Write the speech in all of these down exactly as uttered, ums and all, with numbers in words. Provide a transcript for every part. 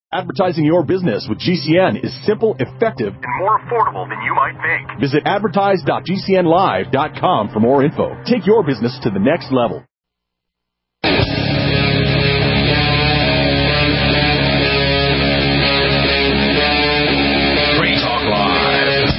Advertising your business with G C N is simple, effective, and more affordable than you might think. Visit advertise dot g c n live dot com for more info. Take your business to the next level. Free Talk Live.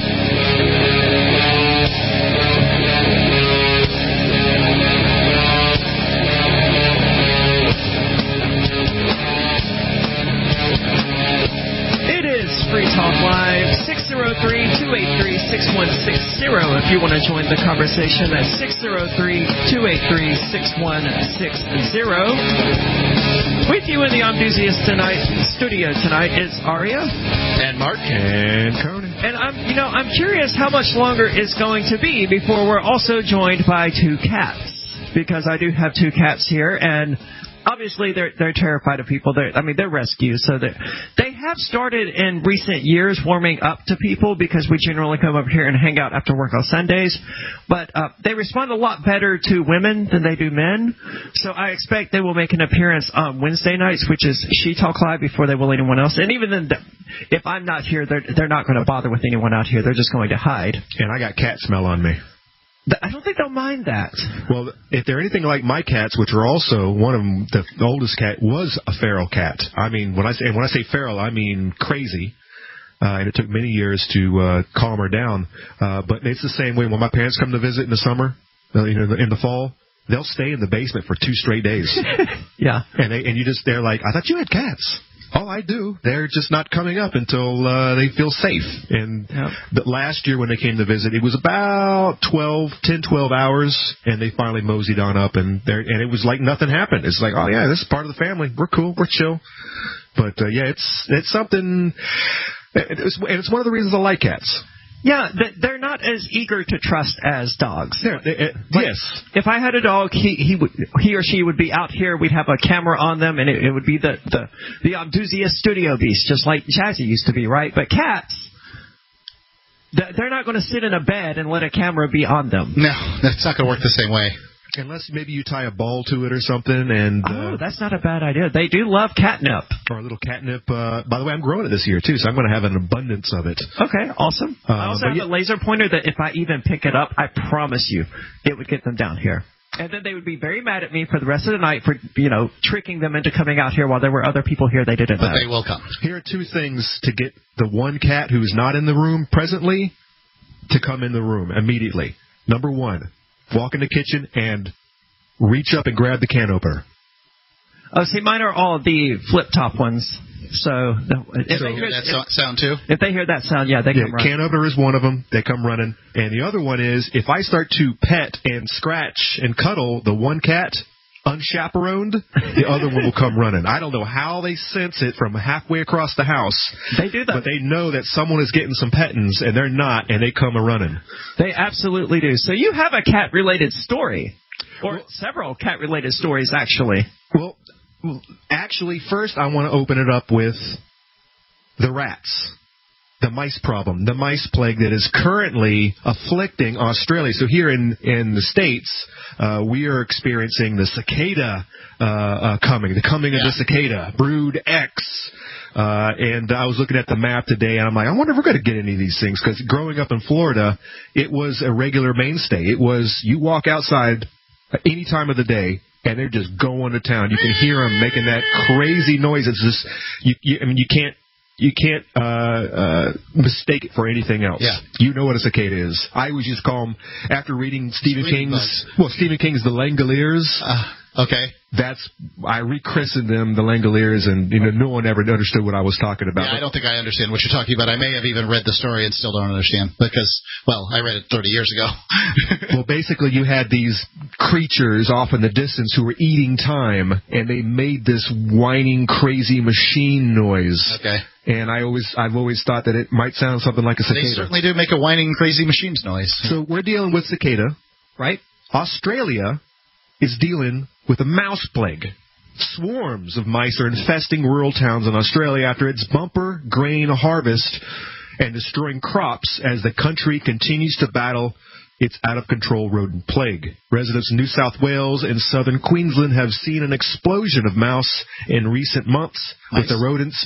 Free Talk Live, six oh three, two eight three, six one six oh. If you want to join the conversation, that's six oh three, two eight three, six one six oh. With you in the Omduzius tonight, studio tonight is Aria. And Mark. And Conan. And I'm, you know, I'm curious how much longer it's going to be before we're also joined by two cats. Because I do have two cats here, and obviously, they're they're terrified of people. They're, I mean, they're rescues, so they they have started in recent years warming up to people because we generally come up here and hang out after work on Sundays. But uh, they respond a lot better to women than they do men. So I expect they will make an appearance on Wednesday nights, which is She Talk Live, before they will anyone else. And even then, if I'm not here, they're they're not going to bother with anyone out here. They're just going to hide. And I got cat smell on me. I don't think they'll mind that. Well, if they're anything like my cats, which are also one of them, the oldest cat was a feral cat. I mean, when I say and when I say feral, I mean crazy. Uh, and it took many years to uh, calm her down. Uh, but it's the same way when my parents come to visit in the summer, uh, you know, in the fall. They'll stay in the basement for two straight days. Yeah. And they, and you just they're like, I thought you had cats. Oh, I do. They're just not coming up until uh, they feel safe. And yep. the, last year when they came to visit, it was about twelve, ten, twelve hours, and they finally moseyed on up, and and it was like nothing happened. It's like, oh, yeah, this is part of the family. We're cool. We're chill. But, uh, yeah, it's it's something, it's, and it's one of the reasons I like cats. Yeah, they're not as eager to trust as dogs. Yeah, it, like, yes. If I had a dog, he he would he or she would be out here. We'd have a camera on them, and it, it would be the the the Omduzius studio beast, just like Jazzy used to be, right? But cats, they're not going to sit in a bed and let a camera be on them. No, that's not going to work the same way. Unless maybe you tie a ball to it or something. And uh, oh, that's not a bad idea. They do love catnip. Or a little catnip. Uh, by the way, I'm growing it this year, too, so I'm going to have an abundance of it. Okay, awesome. Uh, I also have yeah. a laser pointer that if I even pick it up, I promise you, it would get them down here. And then they would be very mad at me for the rest of the night for, you know, tricking them into coming out here while there were other people here they didn't know. But they will come. Here are two things to get the one cat who's not in the room presently to come in the room immediately. Number one, walk in the kitchen and reach up and grab the can opener. Oh, see, mine are all the flip-top ones. So, if so they hear that if, sound too? If they hear that sound, yeah, they yeah, come running. Can opener is one of them. They come running. And the other one is, if I start to pet and scratch and cuddle the one cat unchaperoned, the other one will come running. I don't know how they sense it from halfway across the house. They do that. But they know that someone is getting some pettings, and they're not, and they come a-running. They absolutely do. So you have a cat-related story. Or well, several cat-related stories, actually. Well, actually, first I want to open it up with the rats, the mice problem, the mice plague that is currently afflicting Australia. So here in, in the States, uh, we are experiencing the cicada uh, uh, coming, the coming yeah. of the cicada, Brood X. Uh, and I was looking at the map today, and I'm like, I wonder if we're going to get any of these things. Because growing up in Florida, it was a regular mainstay. It was, you walk outside any time of the day, and they're just going to town. You can hear them making that crazy noise. It's just, you, you, I mean, you can't, you can't uh, uh, mistake it for anything else. Yeah. You know what a cicada is. I always just call them, after reading Stephen King's, bugs. well, Stephen King's The Langoliers. Uh, okay. That's, I rechristened them the Langoliers, and you know, no one ever understood what I was talking about. Yeah, I don't think I understand what you're talking about. I may have even read the story and still don't understand because, well, I read it thirty years ago. Well, basically, you had these creatures off in the distance who were eating time, and they made this whining, crazy machine noise. Okay. And I always, I've always thought that it might sound something like a cicada. They certainly do make a whining, crazy machines noise. So we're dealing with cicada, right? Australia is dealing with a mouse plague. Swarms of mice are infesting rural towns in Australia after its bumper grain harvest and destroying crops as the country continues to battle its out-of-control rodent plague. Residents in New South Wales and southern Queensland have seen an explosion of mouse in recent months, nice. with the rodents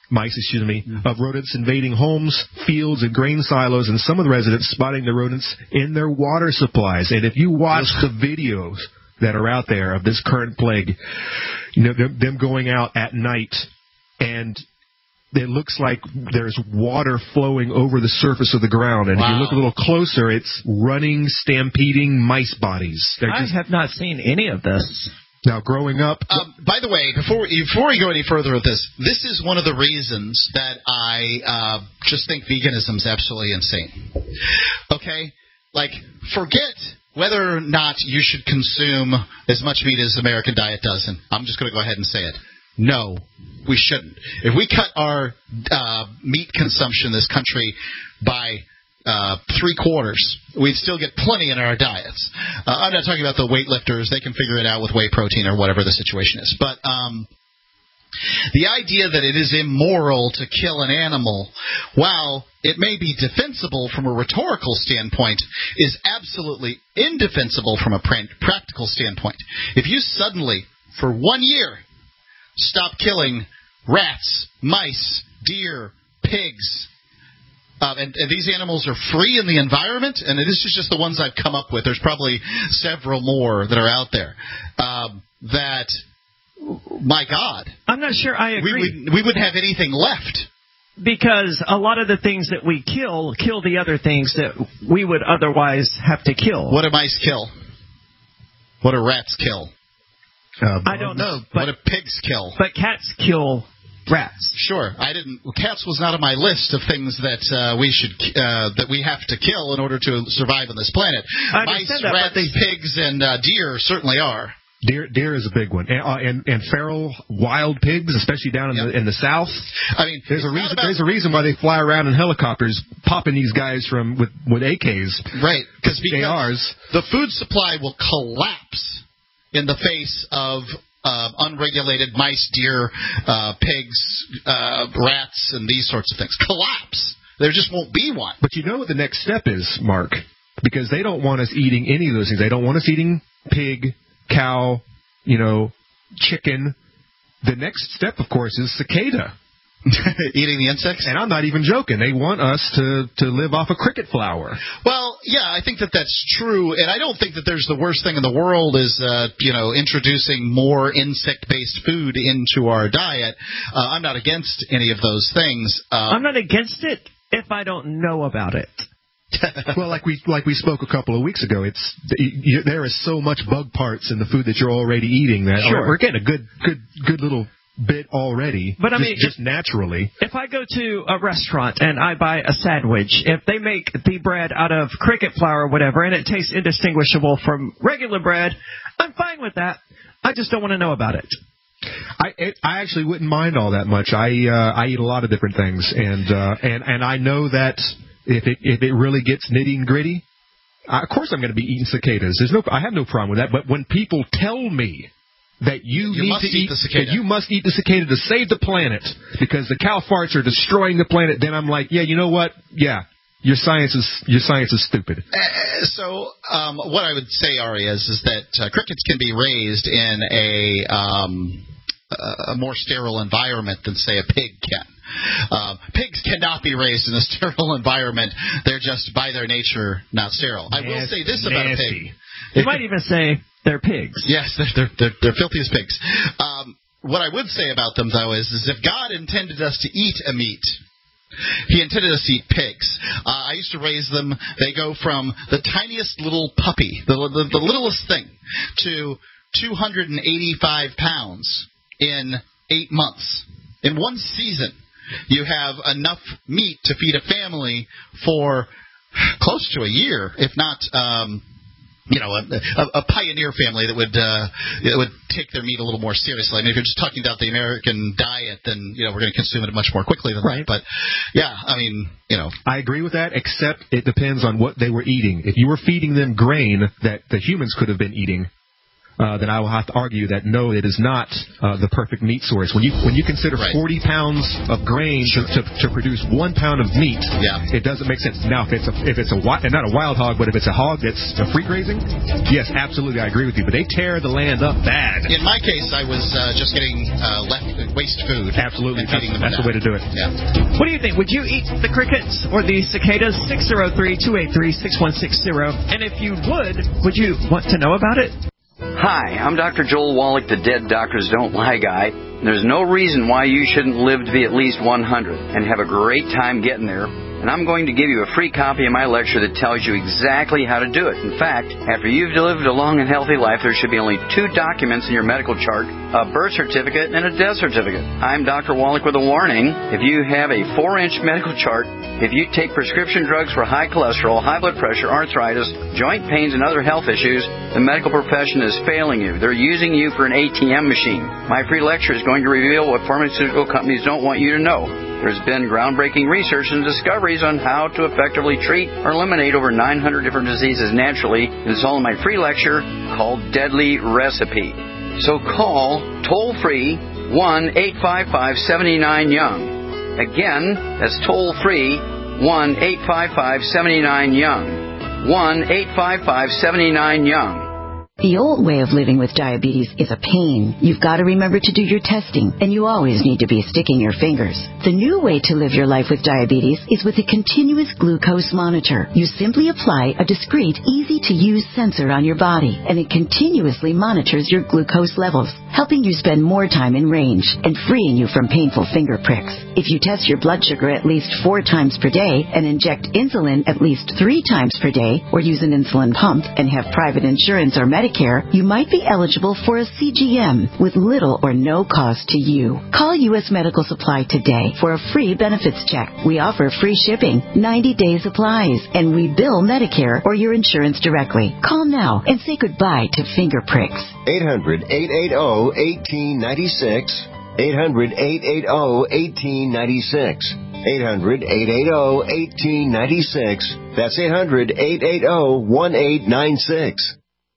mice, excuse me, of rodents invading homes, fields, and grain silos, and some of the residents spotting the rodents in their water supplies. And if you watch the videos that are out there of this current plague, you know, them, them going out at night, and it looks like there's water flowing over the surface of the ground. And wow. If you look a little closer, it's running, stampeding mice bodies. They're I just, have not seen any of this. Now, growing up... Um, by the way, before before we go any further with this, this is one of the reasons that I uh, just think veganism is absolutely insane. Okay? Like, forget whether or not you should consume as much meat as the American diet does. And I'm just going to go ahead and say it. No, we shouldn't. If we cut our uh, meat consumption in this country by... Uh, three quarters, we'd still get plenty in our diets. Uh, I'm not talking about the weightlifters. They can figure it out with whey protein or whatever the situation is. But um, the idea that it is immoral to kill an animal, while it may be defensible from a rhetorical standpoint, is absolutely indefensible from a practical standpoint. If you suddenly, for one year, stop killing rats, mice, deer, pigs, Uh, and, and these animals are free in the environment, and this is just the ones I've come up with. There's probably several more that are out there. Um, that, my God. I'm not sure I agree. We, we, we wouldn't have anything left. Because a lot of the things that we kill, kill the other things that we would otherwise have to kill. What do mice kill? What do rats kill? Uh, I don't know. But, what do pigs kill? But cats kill rats. Sure, I didn't. Well, cats was not on my list of things that uh, we should uh, that we have to kill in order to survive on this planet. I Mice, that, rats, they... pigs, and uh, deer certainly are. Deer, deer is a big one, and, uh, and and feral wild pigs, especially down in yep. the in the south. I mean, there's a reason. About... There's a reason why they fly around in helicopters, popping these guys from with with A Ks. Right, because A Rs. The food supply will collapse in the face of. Uh, unregulated mice, deer, uh, pigs, uh, rats, and these sorts of things. Collapse. There just won't be one. But you know what the next step is, Mark? Because they don't want us eating any of those things. They don't want us eating pig, cow, you know, chicken. The next step, of course, is cicada. Eating the insects? And I'm not even joking. They want us to, to live off of cricket flour. Well, yeah, I think that that's true. And I don't think that there's the worst thing in the world is, uh, you know, introducing more insect-based food into our diet. Uh, I'm not against any of those things. Um, I'm not against it if I don't know about it. Well, like we like we spoke a couple of weeks ago, it's you, there is so much bug parts in the food that you're already eating that sure. we're getting a good, good, good little bit already, but I just, mean, just if, naturally. If I go to a restaurant and I buy a sandwich, if they make the bread out of cricket flour or whatever, and it tastes indistinguishable from regular bread, I'm fine with that. I just don't want to know about it. I it, I actually wouldn't mind all that much. I uh, I eat a lot of different things, and uh, and and I know that if it if it really gets nitty and gritty, I, of course I'm going to be eating cicadas. There's no I have no problem with that. But when people tell me that you, you need to eat, eat the cicada. that you must eat the cicada to save the planet because the cow farts are destroying the planet, then I'm like, yeah, you know what? Yeah, your science is your science is stupid. Uh, so um, what I would say, Ari, is is that uh, crickets can be raised in a um, a more sterile environment than say a pig can. Uh, pigs cannot be raised in a sterile environment. They're just by their nature not sterile. Nasty, I will say this about nasty. a pig. You might even say they're pigs. Yes, they're, they're, they're filthy as pigs. Um, what I would say about them, though, is, is if God intended us to eat a meat, He intended us to eat pigs. Uh, I used to raise them. They go from the tiniest little puppy, the, the, the littlest thing, to two hundred eighty-five pounds in eight months. In one season, you have enough meat to feed a family for close to a year, if not... Um, You know, a, a, a pioneer family that would uh, that would take their meat a little more seriously. I mean, if you're just talking about the American diet, then you know we're going to consume it much more quickly than right. that. But yeah, I mean, you know, I agree with that. Except it depends on what they were eating. If you were feeding them grain that the humans could have been eating, uh, then I will have to argue that no, it is not uh, the perfect meat source. When you when you consider Right. forty pounds of grain Sure. to, to, to produce one pound of meat, Yeah. it doesn't make sense. Now, if it's a, if it's a wi- not a wild hog, but if it's a hog that's uh, free grazing, yes, absolutely, I agree with you. But they tear the land up bad. In my case, I was uh, just getting uh, left waste food. Absolutely, and that's, feeding them that's the way to do it. Yeah. What do you think? Would you eat the crickets or the cicadas? six oh three, two eight three, six one six zero. And if you would, would you want to know about it? Hi, I'm Doctor Joel Wallach, the Dead Doctors Don't Lie guy. There's no reason why you shouldn't live to be at least one hundred and have a great time getting there. And I'm going to give you a free copy of my lecture that tells you exactly how to do it. In fact, after you've lived a long and healthy life, there should be only two documents in your medical chart, a birth certificate and a death certificate. I'm Doctor Wallach with a warning. If you have a four-inch medical chart, if you take prescription drugs for high cholesterol, high blood pressure, arthritis, joint pains, and other health issues, the medical profession is failing you. They're using you for an A T M machine. My free lecture is going to reveal what pharmaceutical companies don't want you to know. There's been groundbreaking research and discoveries on how to effectively treat or eliminate over nine hundred different diseases naturally. It's all in my free lecture called Deadly Recipe. So call toll-free one eight five five, seven nine, young. Again, that's toll-free one eight five five, seven nine, young. one eight five five, seven nine, young. The old way of living with diabetes is a pain. You've got to remember to do your testing, and you always need to be sticking your fingers. The new way to live your life with diabetes is with a continuous glucose monitor. You simply apply a discreet, easy-to-use sensor on your body, and it continuously monitors your glucose levels, helping you spend more time in range and freeing you from painful finger pricks. If you test your blood sugar at least four times per day and inject insulin at least three times per day, or use an insulin pump and have private insurance or Medicare, you might be eligible for a C G M with little or no cost to you. Call U S Medical Supply today for a free benefits check. We offer free shipping, ninety-day supplies, and we bill Medicare or your insurance directly. Call now and say goodbye to finger pricks. eight hundred, eight eight zero, one eight nine six. eight hundred, eight eight zero, one eight nine six. eight hundred, eight eight zero, one eight nine six. That's eight hundred, eight eight zero, one eight nine six.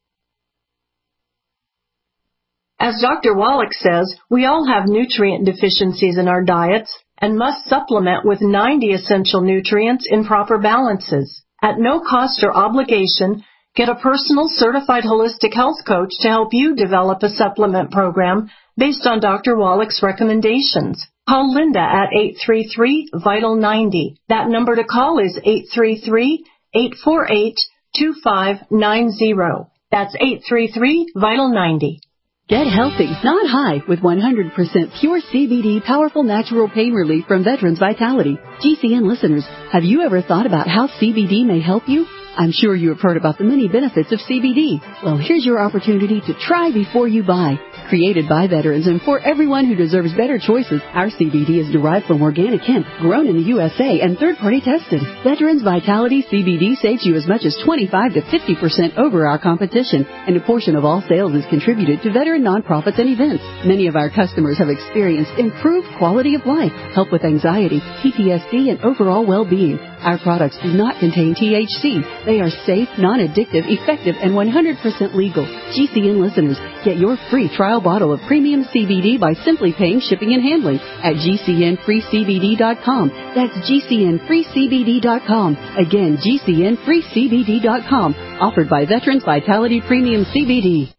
As Doctor Wallach says, we all have nutrient deficiencies in our diets and must supplement with ninety essential nutrients in proper balances. At no cost or obligation, get a personal certified holistic health coach to help you develop a supplement program based on Doctor Wallach's recommendations. Call Linda at eight three three, vital ninety. That number to call is eight three three, eight four eight, two five nine zero. That's eight three three, vital ninety. Get healthy, not high, with one hundred percent pure C B D powerful natural pain relief from Veterans Vitality. G C N listeners, have you ever thought about how C B D may help you? I'm sure you have heard about the many benefits of C B D. Well, here's your opportunity to try before you buy. Created by veterans and for everyone who deserves better choices, our C B D is derived from organic hemp, grown in the U S A, and third-party tested. Veterans Vitality C B D saves you as much as twenty-five to fifty percent over our competition, and a portion of all sales is contributed to veteran nonprofits and events. Many of our customers have experienced improved quality of life, help with anxiety, P T S D, and overall well-being. Our products do not contain T H C. They are safe, non-addictive, effective, and one hundred percent legal. G C N listeners, get your free trial bottle of premium C B D by simply paying shipping and handling at G C N free C B D dot com. That's G C N free C B D dot com. Again, G C N free C B D dot com. Offered by Veterans Vitality Premium C B D.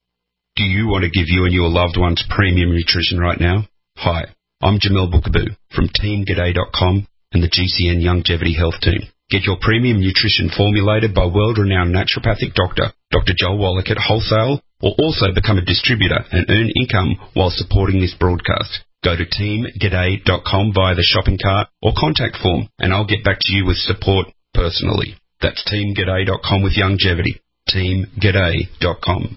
Do you want to give you and your loved ones premium nutrition right now? Hi, I'm Jamel Bookaboo from Team G'day dot com and the G C N Longevity Health Team. Get your premium nutrition formulated by world-renowned naturopathic doctor, Doctor Joel Wallach at wholesale, or also become a distributor and earn income while supporting this broadcast. Go to Team G'day dot com via the shopping cart or contact form, and I'll get back to you with support personally. That's Team G'day dot com with longevity. Team G'day dot com.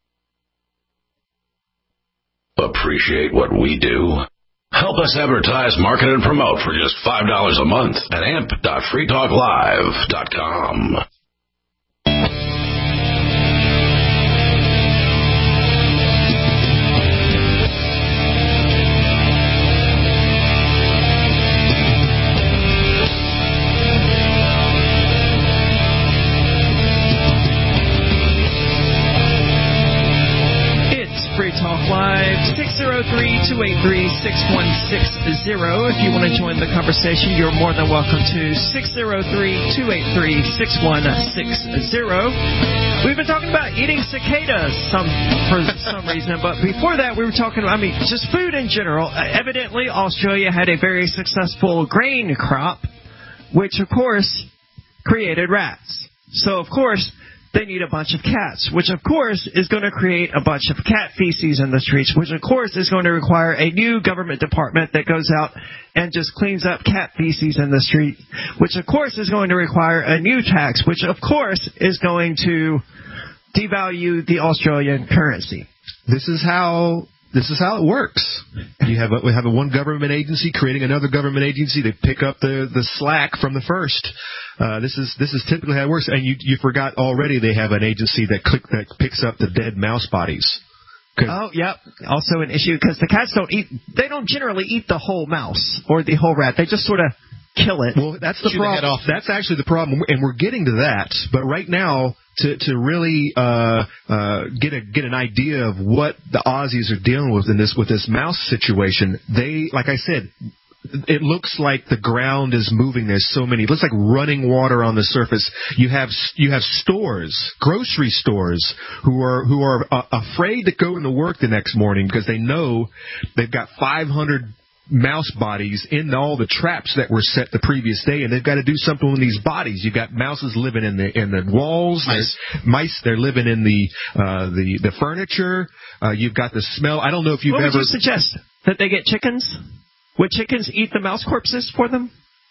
Appreciate what we do? Help us advertise, market, and promote for just five dollars a month at amp dot free talk live dot com. two eight three, six one six zero. If you want to join the conversation, you're more than welcome to six zero three, two eight three, six one six zero. We've been talking about eating cicadas some for some reason, but before that we were talking about, I mean, just food in general. Uh, evidently, Australia had a very successful grain crop, which, of course, created rats. So, of course, they need a bunch of cats, which, of course, is going to create a bunch of cat feces in the streets, which, of course, is going to require a new government department that goes out and just cleans up cat feces in the street, which, of course, is going to require a new tax, which, of course, is going to devalue the Australian currency. This is how... This is how it works. You have a, we have a one government agency creating another government agency to pick up the, the slack from the first. Uh, this is this is typically how it works. And you you forgot already they have an agency that click, that picks up the dead mouse bodies. Oh, yep. Also an issue because the cats don't eat. They don't generally eat the whole mouse or the whole rat. They just sort of kill it. Well, that's the problem. That's actually the problem, and we're getting to that. But right now, to to really uh, uh, get a get an idea of what the Aussies are dealing with in this with this mouse situation, they, like I said, it looks like the ground is moving. There's so many. It looks like running water on the surface. You have you have stores, grocery stores, who are who are uh, afraid to go into work the next morning because they know they've got five hundred mouse bodies in all the traps that were set the previous day, and they've got to do something with these bodies. You've got mouses living in the in the walls. Mice, mice they're living in the uh, the the furniture. Uh, you've got the smell. I don't know if you've what ever. What would you suggest? That they get chickens? Would chickens eat the mouse corpses for them?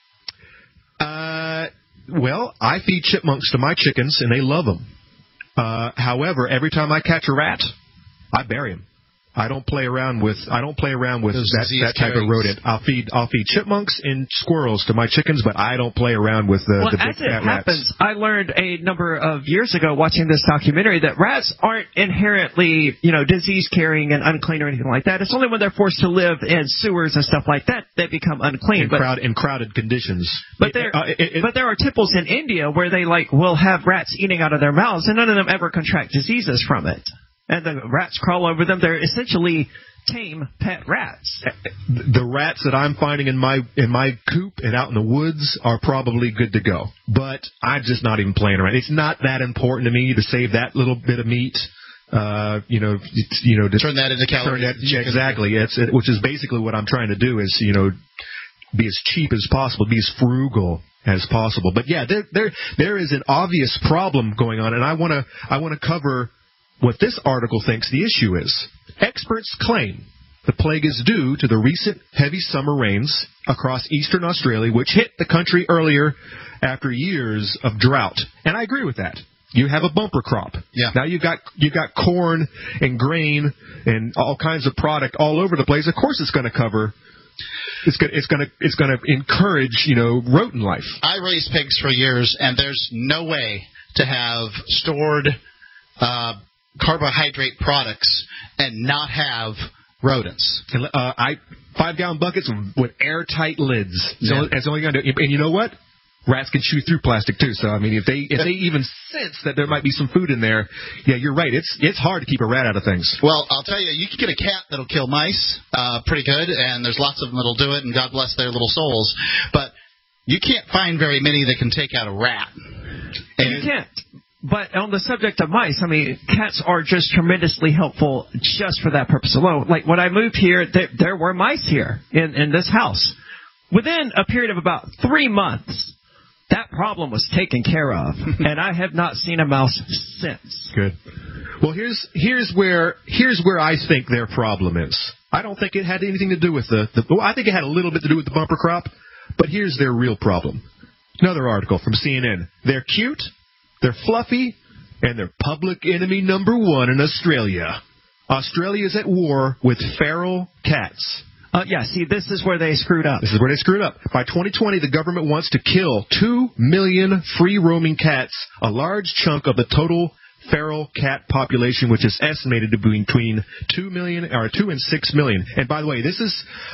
Uh, well, I feed chipmunks to my chickens, and they love them. Uh, however, every time I catch a rat, I bury him. I don't play around with I don't play around with Those that, that type carries. of rodent. I'll feed I'll feed chipmunks and squirrels to my chickens, but I don't play around with the, well, the big as it fat happens, rats. I learned a number of years ago watching this documentary that rats aren't inherently, you know, disease carrying and unclean or anything like that. It's only when they're forced to live in sewers and stuff like that they become unclean. In, but, crowd, in crowded conditions. But there, uh, it, it, but there are temples in India where they like will have rats eating out of their mouths, and none of them ever contract diseases from it. And the rats crawl over them. They're essentially tame pet rats. The rats that I'm finding in my in my coop and out in the woods are probably good to go. But I'm just not even playing around. It's not that important to me to save that little bit of meat. Uh, you know, it's, you know, to turn that into calories. That, yeah, exactly. It's it, which is basically what I'm trying to do is you know be as cheap as possible, be as frugal as possible. But yeah, there there there is an obvious problem going on, and I want to I want to cover what this article thinks the issue is. Experts claim the plague is due to the recent heavy summer rains across eastern Australia, which hit the country earlier after years of drought. And I agree with that. You have a bumper crop. Yeah. Now you've got you've got corn and grain and all kinds of product all over the place. Of course, it's going to cover. It's going it's going to it's going to encourage you know rodent life. I raised pigs for years, and there's no way to have stored Uh, carbohydrate products and not have rodents. Uh, I five gallon buckets with airtight lids. So Yeah. that's all you're gonna do. And you know what? Rats can chew through plastic too. So I mean, if they if they even sense that there might be some food in there, yeah, you're right. It's it's hard to keep a rat out of things. Well, I'll tell you, you can get a cat that'll kill mice, uh, pretty good, and there's lots of them that'll do it, and God bless their little souls. But you can't find very many that can take out a rat. And you can't. But on the subject of mice, I mean, cats are just tremendously helpful just for that purpose alone. Like, when I moved here, there, there were mice here in, in this house. Within a period of about three months, that problem was taken care of, and I have not seen a mouse since. Good. Well, here's here's where here's where I think their problem is. I don't think it had anything to do with the, the well, I think it had a little bit to do with the bumper crop, but here's their real problem. Another article from C N N. They're cute. They're fluffy, and they're public enemy number one in Australia. Australia is at war with feral cats. Uh, yeah, see, this is where they screwed up. This is where they screwed up. By twenty twenty, the government wants to kill two million free-roaming cats, a large chunk of the total feral cat population, which is estimated to be between two million or two and six million. And by the way, this is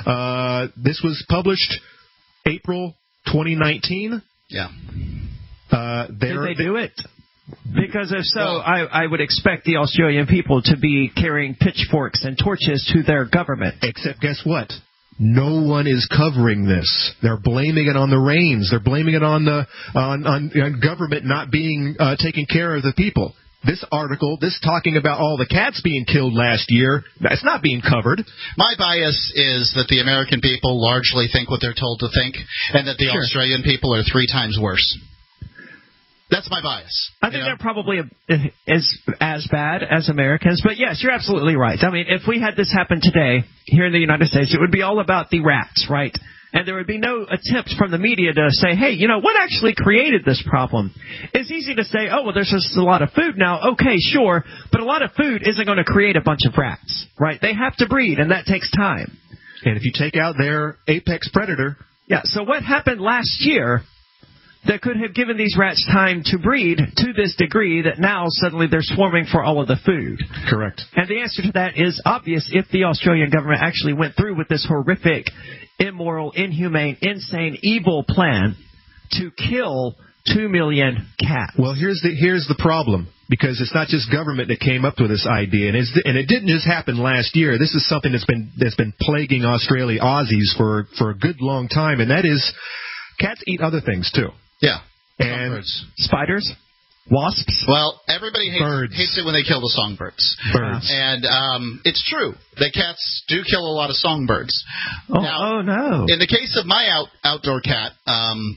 uh, this was published April twenty nineteen. Yeah. Uh, Did they do it? Because if so, I, I would expect the Australian people to be carrying pitchforks and torches to their government. Except guess what? No one is covering this. They're blaming it on the rains. They're blaming it on the on, on, on government not being uh, taking care of the people. This article, this talking about all the cats being killed last year, that's not being covered. My bias is that the American people largely think what they're told to think, and that the Sure. Australian people are three times worse. That's my bias. I think they're probably as as bad as Americans, but yes, you're absolutely right. I mean, if we had this happen today here in the United States, it would be all about the rats, right? And there would be no attempt from the media to say, hey, you know, what actually created this problem? It's easy to say, oh, well, there's just a lot of food now. Okay, sure, but a lot of food isn't going to create a bunch of rats, right? They have to breed, and that takes time. And if you take out their apex predator... Yeah, so what happened last year that could have given these rats time to breed to this degree that now suddenly they're swarming for all of the food? Correct. And the answer to that is obvious if the Australian government actually went through with this horrific, immoral, inhumane, insane, evil plan to kill two million cats. Well, here's the here's the problem, because it's not just government that came up with this idea, and it's, and it didn't just happen last year. This is something that's been that's been plaguing Australia Aussies for for a good long time, and that is cats eat other things too. Yeah. And Songbirds. Spiders? Wasps? Well, everybody hates, Birds. hates it when they kill the songbirds. Birds. And um, it's true. The cats do kill a lot of songbirds. Oh, now, oh no. In the case of my out, outdoor cat, um,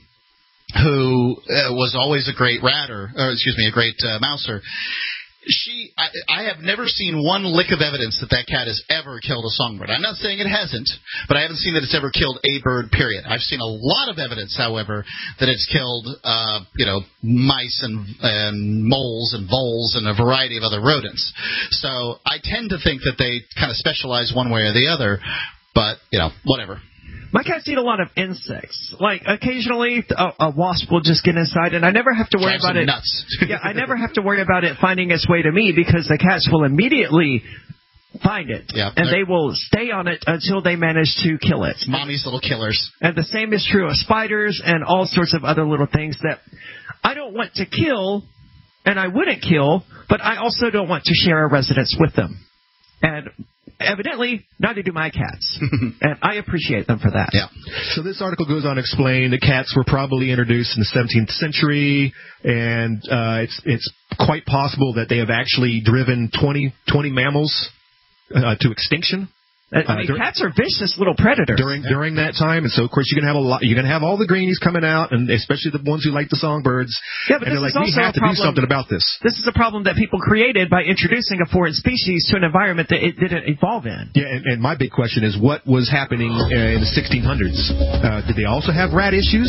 who uh, was always a great ratter, or excuse me, a great uh, mouser, She, I, I have never seen one lick of evidence that that cat has ever killed a songbird. I'm not saying it hasn't, but I haven't seen that it's ever killed a bird, period. I've seen a lot of evidence, however, that it's killed, uh, you know, mice and, and moles and voles and a variety of other rodents. So I tend to think that they kind of specialize one way or the other, but, you know, whatever. My cats eat a lot of insects. Like, occasionally, a, a wasp will just get inside, and I never have to worry Drives about them it. nuts. Yeah, I never have to worry about it finding its way to me, because the cats will immediately find it, Yeah, and they will stay on it until they manage to kill it. Mommy's little killers. And the same is true of spiders and all sorts of other little things that I don't want to kill, and I wouldn't kill, but I also don't want to share a residence with them. And evidently, neither do my cats. And I appreciate them for that. Yeah. So this article goes on to explain that cats were probably introduced in the seventeenth century, and uh, it's it's quite possible that they have actually driven twenty, twenty mammals uh, to extinction. I mean, uh, cats are vicious little predators during during that time, and so of course you're gonna have a lot. You're gonna have all the greenies coming out, and especially the ones who like the songbirds. Yeah, but and this they're like, is we also have a to problem, do something about this. This is a problem that people created by introducing a foreign species to an environment that it didn't evolve in. Yeah, and, and my big question is, what was happening uh, in the sixteen hundreds? Uh, did they also have rat issues,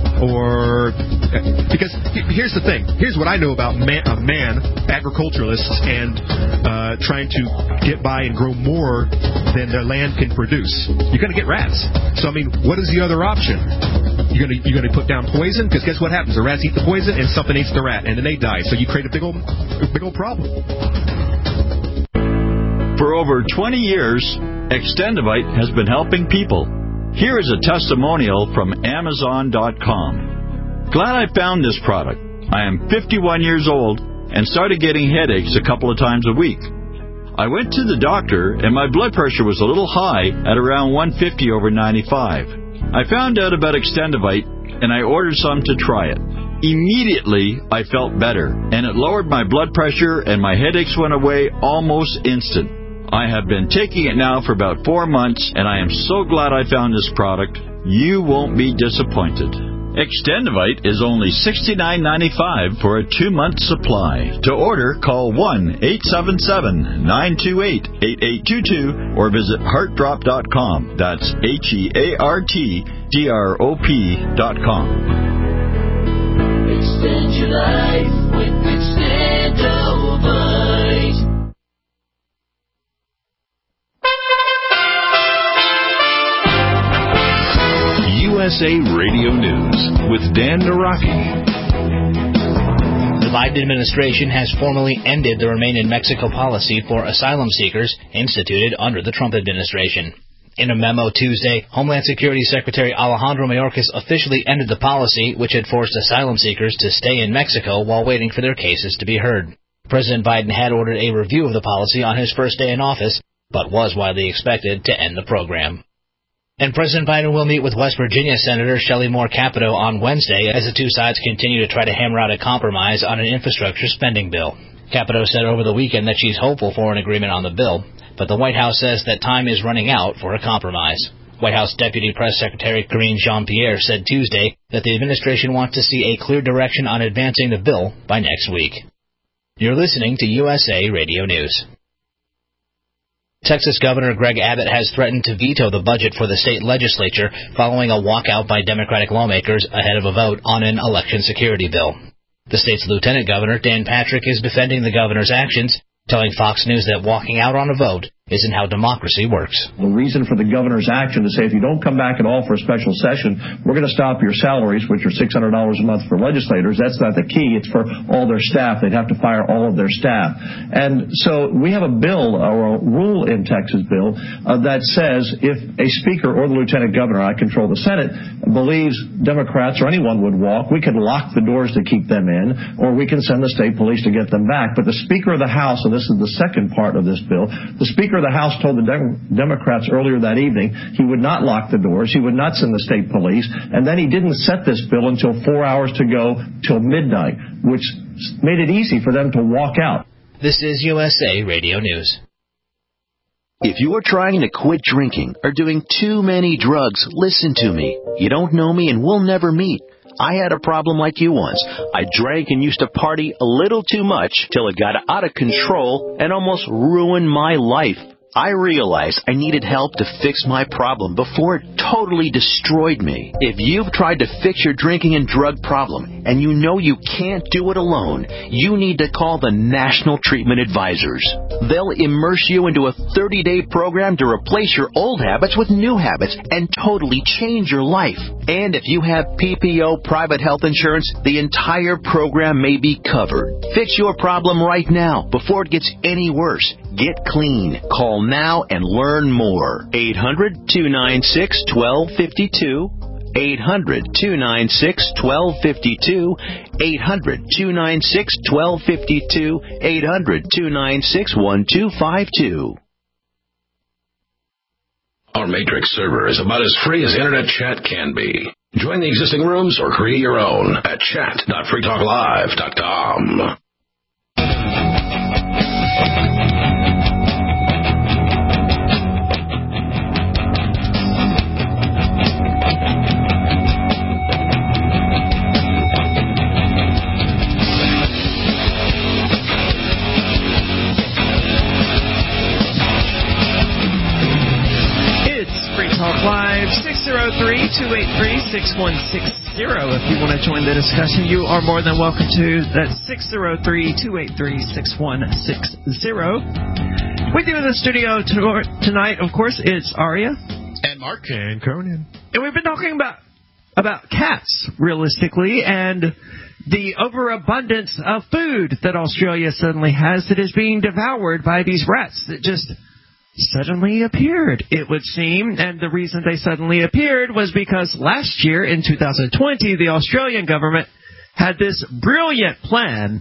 or uh, because here's the thing. Here's what I know about man, a man agriculturalists and uh, trying to get by and grow more than their land can produce. You're going to get rats. So, I mean, what is the other option? You're going to you're going to put down poison? Because guess what happens? The rats eat the poison, and something eats the rat, and then they die. So you create a big old, big old problem. For over twenty years, Extendivite has been helping people. Here is a testimonial from Amazon dot com. Glad I found this product. I am fifty-one years old and started getting headaches a couple of times a week. I went to the doctor, and my blood pressure was a little high at around one fifty over ninety-five. I found out about Extendivite, and I ordered some to try it. Immediately, I felt better, and it lowered my blood pressure, and my headaches went away almost instant. I have been taking it now for about four months, and I am so glad I found this product. You won't be disappointed. Extendivite is only sixty-nine ninety-five for a two-month supply. To order, call one eight seven seven, nine two eight, eight eight two two or visit heart drop dot com. That's H E A R T D R O P dot com. Extend your life with Extendivite. U S A Radio News with Dan Naraki. The Biden administration has formally ended the Remain in Mexico policy for asylum seekers instituted under the Trump administration. In a memo Tuesday, Homeland Security Secretary Alejandro Mayorkas officially ended the policy which had forced asylum seekers to stay in Mexico while waiting for their cases to be heard. President Biden had ordered a review of the policy on his first day in office, but was widely expected to end the program. And President Biden will meet with West Virginia Senator Shelley Moore Capito on Wednesday as the two sides continue to try to hammer out a compromise on an infrastructure spending bill. Capito said over the weekend that she's hopeful for an agreement on the bill, but the White House says that time is running out for a compromise. White House Deputy Press Secretary Karine Jean-Pierre said Tuesday that the administration wants to see a clear direction on advancing the bill by next week. You're listening to U S A Radio News. Texas Governor Greg Abbott has threatened to veto the budget for the state legislature following a walkout by Democratic lawmakers ahead of a vote on an election security bill. The state's Lieutenant Governor, Dan Patrick, is defending the governor's actions, telling Fox News that walking out on a vote isn't how democracy works. The reason for the governor's action to say if you don't come back at all for a special session, we're going to stop your salaries, which are six hundred dollars a month for legislators. That's not the key. It's for all their staff. They'd have to fire all of their staff. And so we have a bill or a rule in Texas bill uh, that says if a speaker or the lieutenant governor, I control the Senate, believes Democrats or anyone would walk, we can lock the doors to keep them in, or we can send the state police to get them back. But the Speaker of the House, and this is the second part of this bill, the Speaker of the House told the Dem- Democrats earlier that evening he would not lock the doors, he would not send the state police, and then he didn't set this bill until four hours to go till midnight, which made it easy for them to walk out. This is U S A Radio News. If you are trying to quit drinking or doing too many drugs, listen to me. You don't know me and we'll never meet. I had a problem like you once. I drank and used to party a little too much till it got out of control and almost ruined my life. I realized I needed help to fix my problem before it totally destroyed me. If you've tried to fix your drinking and drug problem and you know you can't do it alone, you need to call the National Treatment Advisors. They'll immerse you into a thirty-day program to replace your old habits with new habits and totally change your life. And if you have P P O private health insurance, the entire program may be covered. Fix your problem right now before it gets any worse. Get clean. Call now and learn more. eight hundred, two nine six, one two five two. eight hundred, two nine six, one two five two. eight hundred, two nine six, one two five two. eight hundred, two nine six, one two five two. Our Matrix server is about as free as internet chat can be. Join the existing rooms or create your own at chat dot free talk live dot com. Live, six oh three, two eight three, six one six oh. If you want to join the discussion, you are more than welcome to. That's six oh three, two eight three, six one six oh. With you in the studio to- tonight, of course, it's Aria. And Mark. And Conan. And we've been talking about, about cats, realistically, and the overabundance of food that Australia suddenly has that is being devoured by these rats that just suddenly appeared, it would seem. And the reason they suddenly appeared was because last year, in two thousand twenty, the Australian government had this brilliant plan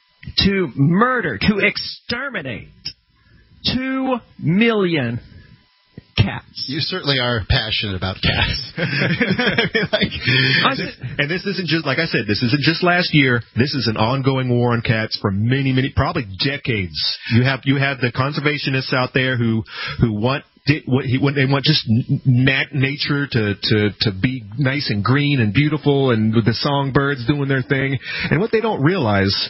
to murder, to exterminate two million cats. You certainly are passionate about cats. like, and this isn't just, like I said, this isn't just last year. This is an ongoing war on cats for many, many, probably decades. You have you have the conservationists out there who who want what he what they want just nat- nature to, to to be nice and green and beautiful, and with the songbirds doing their thing. And what they don't realize,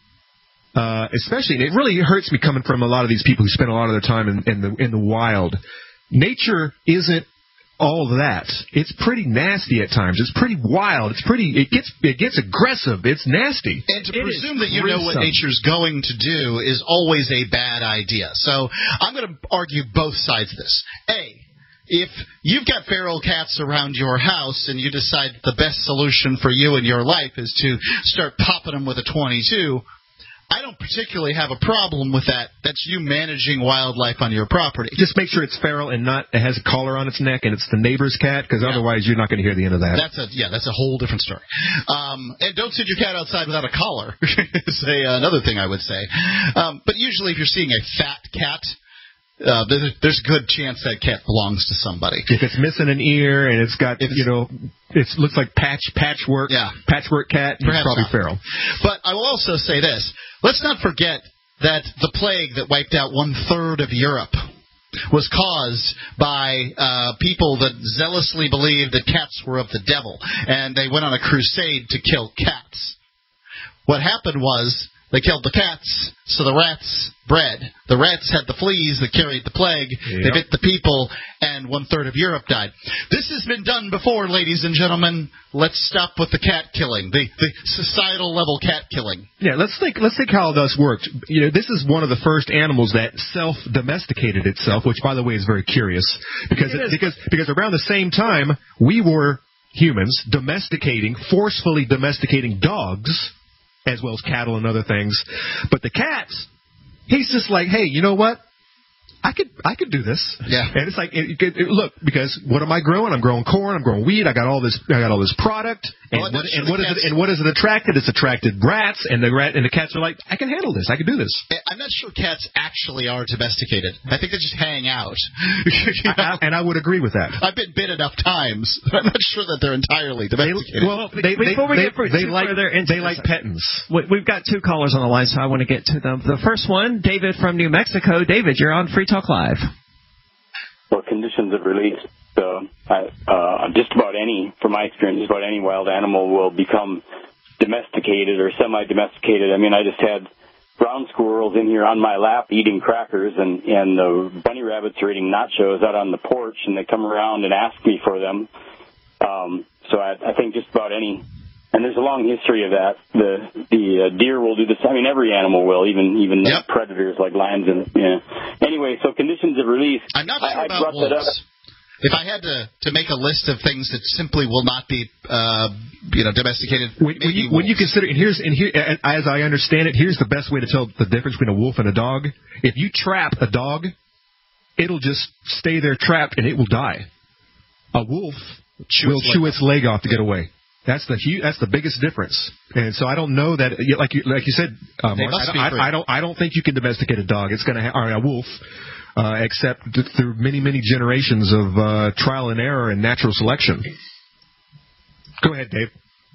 uh, especially, and it really hurts me coming from a lot of these people who spend a lot of their time in, in the in the wild. Nature isn't all that. It's pretty nasty at times. It's pretty wild. It's pretty. It gets it gets aggressive. It's nasty. And to it presume that you know what nature's going to do is always a bad idea. So I'm going to argue both sides of this. A, if you've got feral cats around your house and you decide the best solution for you in your life is to start popping them with a twenty-two, I don't particularly have a problem with that. That's you managing wildlife on your property. Just make sure it's feral and not it has a collar on its neck and it's the neighbor's cat, because yeah. otherwise you're not going to hear the end of that. That's a yeah, that's a whole different story. Um, and don't send your cat outside without a collar. Is a, another thing I would say. Um, but usually, if you're seeing a fat cat, Uh, there's, there's a good chance that cat belongs to somebody. If it's missing an ear and it's got, it's, you know, it looks like patch patchwork, yeah. patchwork cat, it's probably not. feral. But I will also say this. Let's not forget that the plague that wiped out one-third of Europe was caused by uh, people that zealously believed that cats were of the devil, and they went on a crusade to kill cats. What happened was they killed the cats, so the rats bred. The rats had the fleas that carried the plague. Yep. They bit the people, and one-third of Europe died. This has been done before, ladies and gentlemen. Let's stop with the cat killing, the, the societal-level cat killing. Yeah, let's think Let's think how this worked. You know, this is one of the first animals that self-domesticated itself, which, by the way, is very curious. Because it it, because because around the same time, we were humans domesticating, forcefully domesticating dogs, as well as cattle and other things. But the cats, he's just like, hey, you know what? I could I could do this. Yeah. And it's like, it, it, it, look, because what am I growing? I'm growing corn. I'm growing wheat. I got all this. I got all this product. And well, what, and what is it? And what is it attracted? It's attracted rats. And the rat and the cats are like, I can handle this. I can do this. I'm not sure cats actually are domesticated. I think they just hang out. You know? I, and I would agree with that. I've been bit enough times. I'm not sure that they're entirely domesticated. They, well, they, before they, we they, get for, they too like further into they like pettins. We've got two callers on the line, so I want to get to them. The first one, David from New Mexico. David, you're on Free Talk Live. Well, conditions of release, uh, I, uh, just about any, from my experience, just about any wild animal will become domesticated or semi-domesticated. I mean, I just had brown squirrels in here on my lap eating crackers, and, and the bunny rabbits are eating nachos out on the porch, and they come around and ask me for them. Um, so I, I think just about any, and there's a long history of that. The the uh, deer will do this. I mean, every animal will, even even yep. predators like lions. And yeah. Anyway, so conditions of release. I'm not sure I, about I wolves. If I had to, to make a list of things that simply will not be, uh, you know, domesticated, when, when, you, when you consider, and here's, and here, as I understand it, here's the best way to tell the difference between a wolf and a dog. If you trap a dog, it'll just stay there trapped and it will die. A wolf chew will chew its leg off to get away. That's the huge, that's the biggest difference. And so I don't know that, like you like you said, uh, Mark, I, I, I don't I don't think you can domesticate a dog. It's going to ha- or a wolf, uh, except th- through many many generations of uh, trial and error and natural selection. Go ahead, Dave.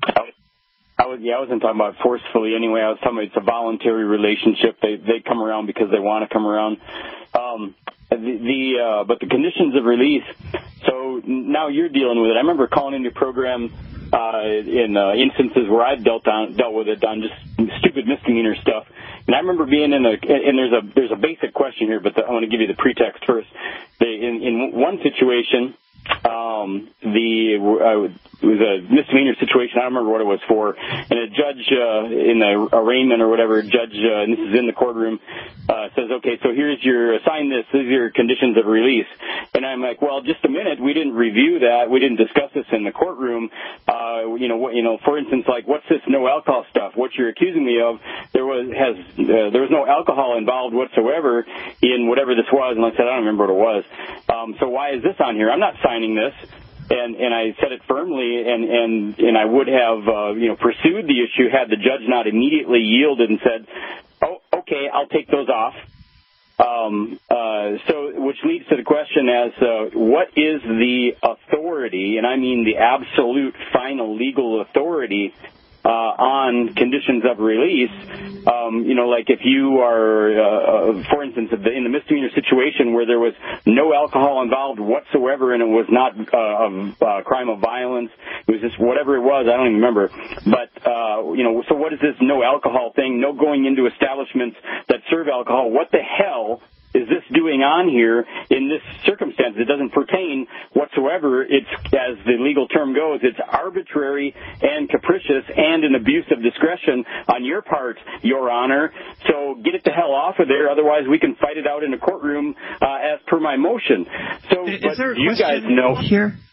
I was yeah I wasn't talking about forcefully anyway. I was talking about it's a voluntary relationship. They they come around because they want to come around. Um, the, the uh, but the conditions of release. So now you're dealing with it. I remember calling into your program. Uh, in uh, instances where I've dealt on dealt with it on just stupid misdemeanor stuff, and I remember being in a and there's a there's a basic question here, but the, I want to give you the pretext first. The, in in one situation, um, the uh, it was a misdemeanor situation. I don't remember what it was for, and a judge uh, in the arraignment or whatever, judge, uh, and this is in the courtroom, uh, says, "Okay, so here's your sign this. These are your conditions of release." And I'm like, "Well, just a minute. We didn't review that. We didn't discuss this in the courtroom. Uh, you know, what, you know, for instance, like what's this no alcohol stuff? What you're accusing me of? There was has uh, there was no alcohol involved whatsoever in whatever this was." And I said, "I don't remember what it was. Um, so why is this on here? I'm not signing this." And and I said it firmly, and and and I would have uh, you know pursued the issue had the judge not immediately yielded and said, "Oh, okay, I'll take those off." Um, uh, so, which leads to the question as uh, what is the authority, and I mean the absolute final legal authority uh, on conditions of release? Um, you know, like if you are, uh, for instance, in the misdemeanor situation where there was no alcohol involved whatsoever and it was not uh, a crime of violence, it was just whatever it was, I don't even remember. But, uh, you know, so what is this no alcohol thing, no going into establishments that serve alcohol? What the hell is this doing on here in this circumstance? It doesn't pertain whatsoever. It's, as the legal term goes, it's arbitrary and capricious and an abuse of discretion on your part, Your Honor. So get it the hell off of there. Otherwise, we can fight it out in a courtroom uh, as per my motion. So, is but there a you guys know here?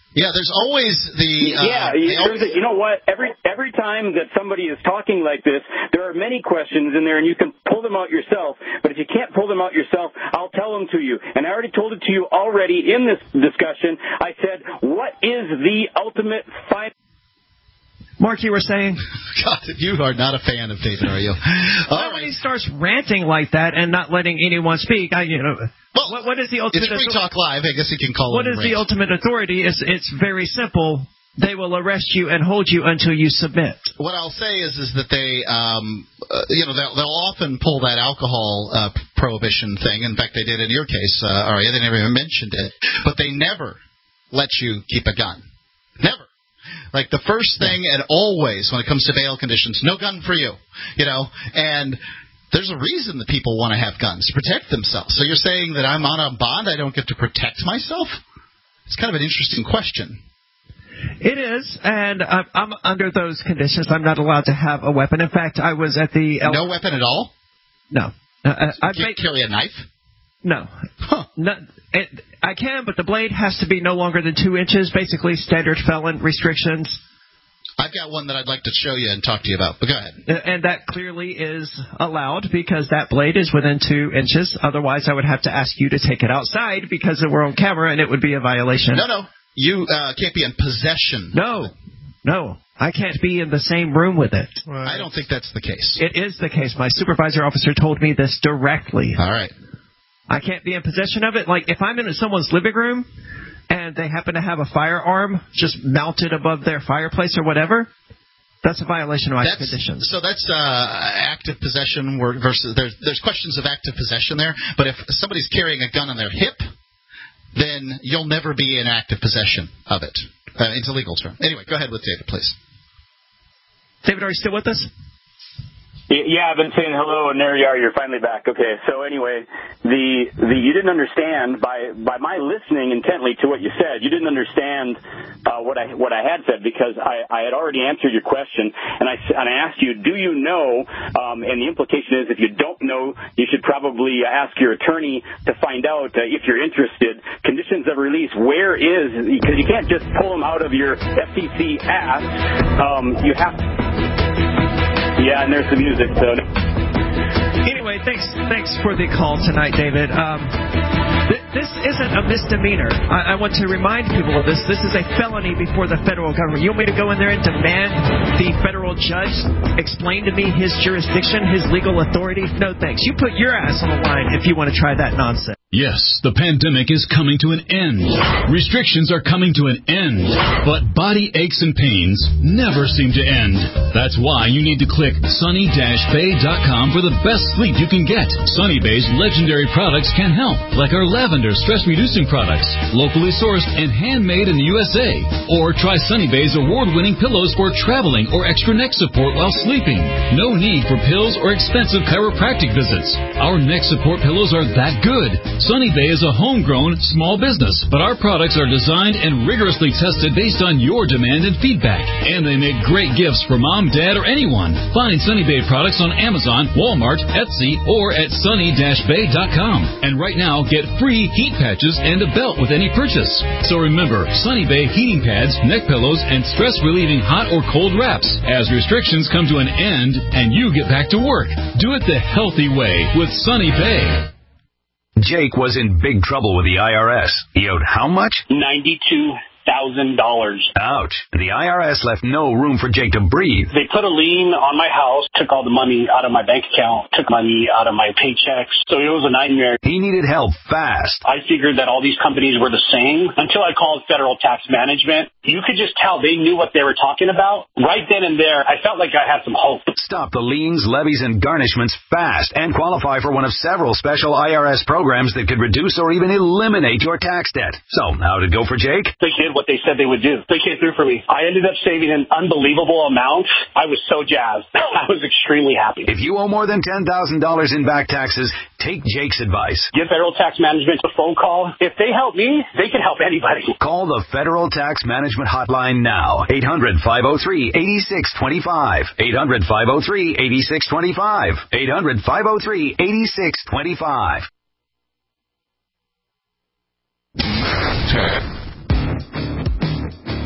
Yeah, there's always the... Uh, yeah, you, always... a, you know what? Every every time that somebody is talking like this, there are many questions in there, and you can pull them out yourself. But if you can't pull them out yourself, I'll tell them to you. And I already told it to you already in this discussion. I said, what is the ultimate final... Mark, you were saying? God, you are not a fan of David, are you? Well, right. When he starts ranting like that and not letting anyone speak, I, you know, well, what, what is the ultimate? It's Free Talk Live. I guess you can call what it. What is the ultimate authority? It's it's very simple. They will arrest you and hold you until you submit. What I'll say is, is that they, um, uh, you know, they'll, they'll often pull that alcohol uh, prohibition thing. In fact, they did in your case, uh, Aria. They never even mentioned it, but they never let you keep a gun. Never. Like the first thing and always when it comes to bail conditions, no gun for you, you know, and there's a reason that people want to have guns, to protect themselves. So you're saying that I'm on a bond, I don't get to protect myself? It's kind of an interesting question. It is, and I'm, I'm under those conditions. I'm not allowed to have a weapon. In fact, I was at the... No weapon at all? No. Uh, I can't carry a knife? No. Huh. No it, I can, but the blade has to be no longer than two inches, basically standard felon restrictions. I've got one that I'd like to show you and talk to you about, but go ahead. And that clearly is allowed because that blade is within two inches. Otherwise, I would have to ask you to take it outside because we're on camera and it would be a violation. No, no. You uh, can't be in possession. No. No. I can't be in the same room with it. Right. I don't think that's the case. It is the case. My supervisor officer told me this directly. All right. I can't be in possession of it. Like, if I'm in someone's living room and they happen to have a firearm just mounted above their fireplace or whatever, that's a violation of my that's, conditions. So that's uh, active possession versus... There's, there's questions of active possession there, but if somebody's carrying a gun on their hip, then you'll never be in active possession of it. Uh, it's a legal term. Anyway, go ahead with David, please. David, are you still with us? Yeah, I've been saying hello, and there you are. You're finally back. Okay, so anyway, the the you didn't understand by by my listening intently to what you said. You didn't understand uh, what I what I had said because I, I had already answered your question, and I and I asked you, do you know? Um, and the implication is, if you don't know, you should probably ask your attorney to find out uh, if you're interested. Conditions of release. Where is? Because you can't just pull them out of your F C C ass. Um, you have. Yeah, and there's the music, so... Anyway, thanks thanks for the call tonight, David. Um, th- this isn't a misdemeanor. I-, I want to remind people of this. This is a felony before the federal government. You want me to go in there and demand the federal judge explain to me his jurisdiction, his legal authority? No thanks. You put your ass on the line if you want to try that nonsense. Yes, the pandemic is coming to an end. Restrictions are coming to an end. But body aches and pains never seem to end. That's why you need to click sunny dash bay dot com for the best sleep you can get. Sunny Bay's legendary products can help, like our lavender stress-reducing products, locally sourced and handmade in the U S A. Or try Sunny Bay's award-winning pillows for traveling or extra neck support while sleeping. No need for pills or expensive chiropractic visits. Our neck support pillows are that good. Sunny Bay is a homegrown, small business, but our products are designed and rigorously tested based on your demand and feedback. And they make great gifts for mom, dad, or anyone. Find Sunny Bay products on Amazon, Walmart, Etsy, or at sunny dash bay dot com. And right now, get free heat patches and a belt with any purchase. So remember, Sunny Bay heating pads, neck pillows, and stress-relieving hot or cold wraps. As restrictions come to an end and you get back to work, do it the healthy way with Sunny Bay. Jake was in big trouble with the I R S. He owed how much? ninety-two thousand dollars. Ouch. The I R S left no room for Jake to breathe. They put a lien on my house, took all the money out of my bank account, took money out of my paychecks. So it was a nightmare. He needed help fast. I figured that all these companies were the same until I called Federal Tax Management. You could just tell they knew what they were talking about. Right then and there, I felt like I had some hope. Stop the liens, levies, and garnishments fast and qualify for one of several special I R S programs that could reduce or even eliminate your tax debt. So, how did it go for Jake? They did what they said they would do. They came through for me. I ended up saving an unbelievable amount. I was so jazzed. I was extremely happy. If you owe more than ten thousand dollars in back taxes, take Jake's advice. Give Federal Tax Management a phone call. If they help me, they can help anybody. Call the Federal Tax Management Hotline now. eight hundred, five oh three, eight six two five. eight hundred, five oh three, eight six two five. eight hundred, five oh three, eight six two five.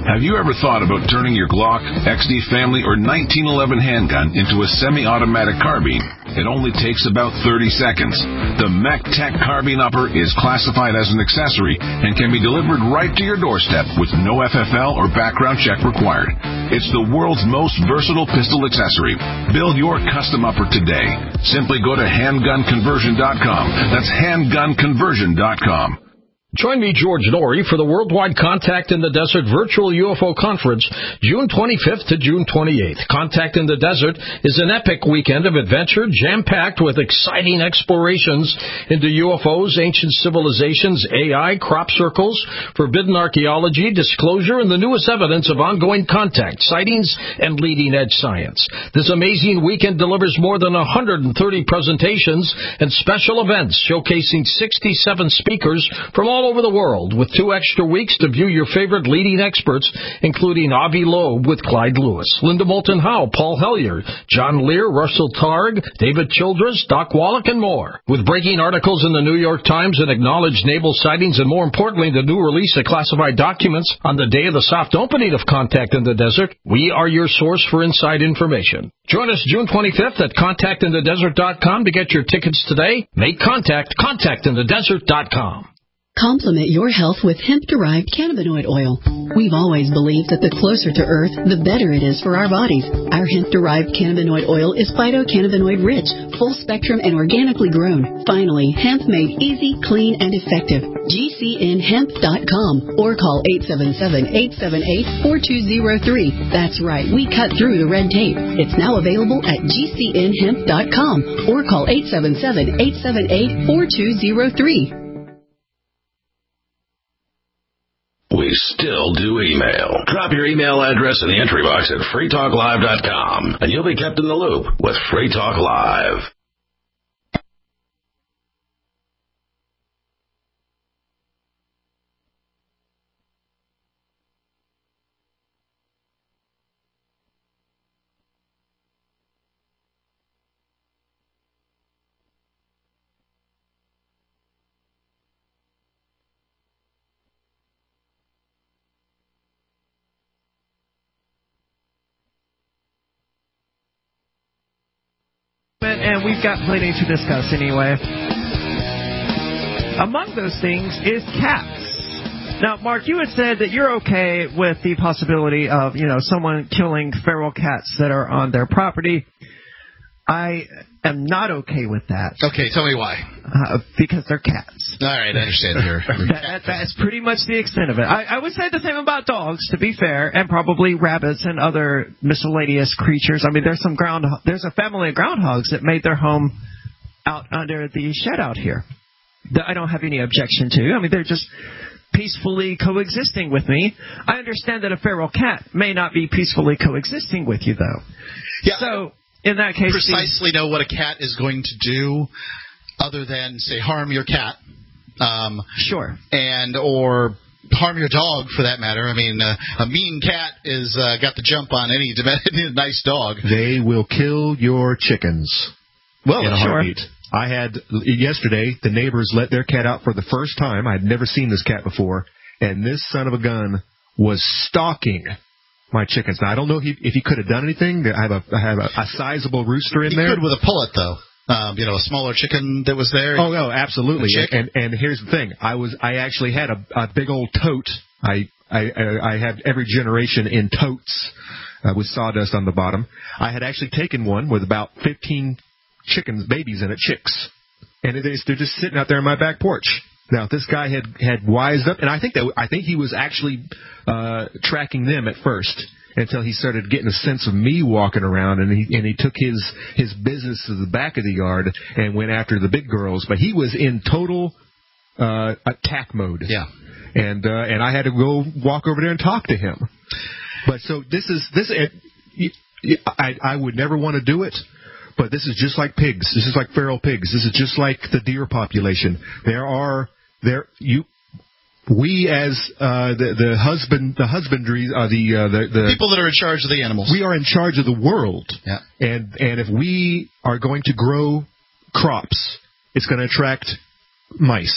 Have you ever thought about turning your Glock, X D Family, or nineteen eleven handgun into a semi-automatic carbine? It only takes about thirty seconds. The MacTech Carbine Upper is classified as an accessory and can be delivered right to your doorstep with no F F L or background check required. It's the world's most versatile pistol accessory. Build your custom upper today. Simply go to handgun conversion dot com. That's handgun conversion dot com. Join me, George Norrie, for the Worldwide Contact in the Desert Virtual U F O Conference, June twenty-fifth to June twenty-eighth. Contact in the Desert is an epic weekend of adventure, jam-packed with exciting explorations into U F Os, ancient civilizations, A I, crop circles, forbidden archaeology, disclosure, and the newest evidence of ongoing contact, sightings, and leading-edge science. This amazing weekend delivers more than one hundred thirty presentations and special events showcasing sixty-seven speakers from all over the world, with two extra weeks to view your favorite leading experts, including Avi Loeb with Clyde Lewis, Linda Moulton Howe, Paul Hellyer, John Lear, Russell Targ, David Childress, Doc Wallach, and more. With breaking articles in the New York Times and acknowledged naval sightings, and more importantly, the new release of classified documents on the day of the soft opening of Contact in the Desert, we are your source for inside information. Join us June twenty-fifth at contact in the desert dot com to get your tickets today. Make contact, contact in the desert dot com. Complement your health with hemp-derived cannabinoid oil. We've always believed that the closer to Earth, the better it is for our bodies. Our hemp-derived cannabinoid oil is phytocannabinoid-rich, full-spectrum, and organically grown. Finally, hemp made easy, clean, and effective. G C N hemp dot com or call eight seven seven, eight seven eight, four two zero three. That's right, we cut through the red tape. It's now available at G C N hemp dot com or call eight seven seven, eight seven eight, four two zero three. We still do email. Drop your email address in the entry box at free talk live dot com, and you'll be kept in the loop with Free Talk Live. And we've got plenty to discuss anyway. Among those things is cats. Now, Mark, you had said that you're okay with the possibility of, you know, someone killing feral cats that are on their property. I am not okay with that. Okay, tell me why. Uh, because they're cats. All right, I understand here. that, that's pretty much the extent of it. I, I would say the same about dogs, to be fair, and probably rabbits and other miscellaneous creatures. I mean, there's some ground. There's a family of groundhogs that made their home out under the shed out here that I don't have any objection to. I mean, they're just peacefully coexisting with me. I understand that a feral cat may not be peacefully coexisting with you, though. Yeah. So in that case, precisely know what a cat is going to do, other than say harm your cat. Um, sure. And or harm your dog, for that matter. I mean, uh, a mean cat is uh, got the jump on any nice dog. They will kill your chickens. Well, in a sure. heartbeat. I had yesterday. The neighbors let their cat out for the first time. I'd never seen this cat before, and this son of a gun was stalking my chickens. Now, I don't know if he, if he could have done anything. I have a I have a, a sizable rooster in he there. He could with a pullet, though. Um, you know, a smaller chicken that was there. Oh no, absolutely. And and here's the thing. I was I actually had a, a big old tote. I I I had every generation in totes uh, with sawdust on the bottom. I had actually taken one with about fifteen chickens, babies in it, chicks, and they're just sitting out there on my back porch. Now, this guy had, had wised up, and I think that I think he was actually uh, tracking them at first until he started getting a sense of me walking around, and he and he took his his business to the back of the yard and went after the big girls. But he was in total uh, attack mode. Yeah, and uh, and I had to go walk over there and talk to him. But so this is this. It, I I would never want to do it. But this is just like pigs. This is like feral pigs. This is just like the deer population. There are there you we as uh, the the husband the husbandry uh, the, uh, the the people that are in charge of the animals. We are in charge of the world. Yeah. And and if we are going to grow crops, it's going to attract mice.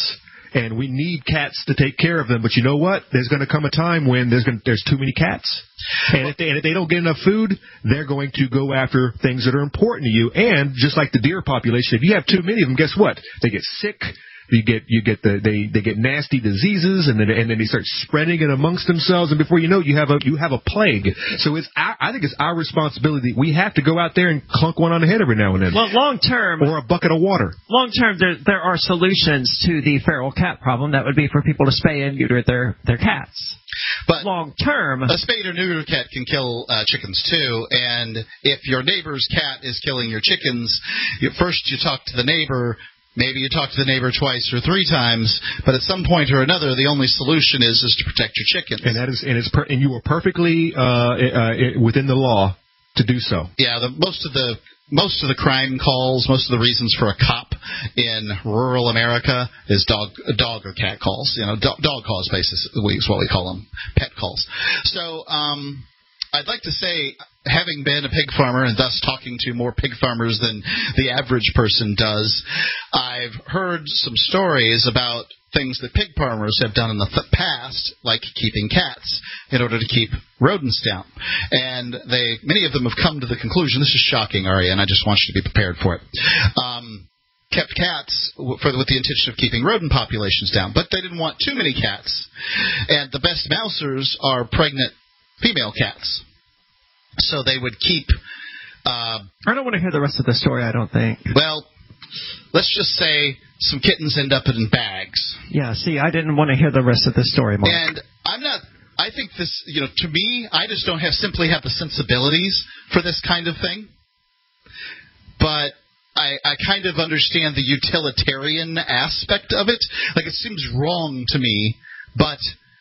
and we need cats to take care of them. But you know what? There's going to come a time when there's going there's too many cats, and if, they, and if they don't get enough food, they're going to go after things that are important to you. And just like the deer population, if you have too many of them, guess what? They get sick. You get you get the they, they get nasty diseases, and then and then they start spreading it amongst themselves, and before you know it, you have a you have a plague. So it's our, I think it's our responsibility. We have to go out there and clunk one on the head every now and then. Well, long term, or a bucket of water. Long term, there there are solutions to the feral cat problem. That would be for people to spay and neuter their their cats. But long term, a spayed or neuter cat can kill uh, chickens too. And if your neighbor's cat is killing your chickens, you, first you talk to the neighbor. Maybe you talk to the neighbor twice or three times, but at some point or another, the only solution is is to protect your chickens. And that is, and it's per, and you are perfectly uh, uh, within the law to do so. Yeah, the, most of the most of the crime calls, most of the reasons for a cop in rural America is dog dog or cat calls. You know, dog, dog calls, basically, is what we call them, pet calls. So, um, I'd like to say, having been a pig farmer and thus talking to more pig farmers than the average person does, I've heard some stories about things that pig farmers have done in the th- past, like keeping cats in order to keep rodents down. And they, many of them have come to the conclusion, this is shocking, Arya, and I just want you to be prepared for it, um, kept cats for, with the intention of keeping rodent populations down. But they didn't want too many cats. And the best mousers are pregnant female cats. So they would keep... Uh, I don't want to hear the rest of the story, I don't think. Well, let's just say some kittens end up in bags. Yeah, see, I didn't want to hear the rest of the story, Mark. And I'm not... I think this, you know, to me, I just don't have simply have the sensibilities for this kind of thing. But I, I kind of understand the utilitarian aspect of it. Like, it seems wrong to me, but...